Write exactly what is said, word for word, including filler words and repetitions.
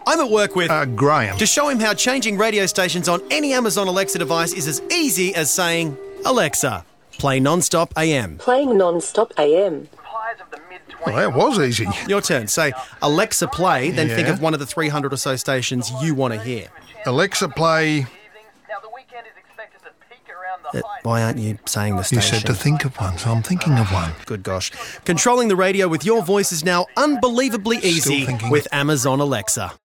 I'm at work with... Uh, Graham. To show him how changing radio stations on any Amazon Alexa device is as easy as saying, Alexa, play Non-Stop A M. Playing Non-Stop A M. Well, that was easy. Your turn. Say, Alexa, play, then Yeah. think of one of the three hundred or so stations you want to hear. Alexa, play... Uh, why aren't you saying the You station? said to think of one, so I'm thinking of one. Good gosh. Controlling the radio with your voice is now unbelievably easy thinking. with Amazon Alexa.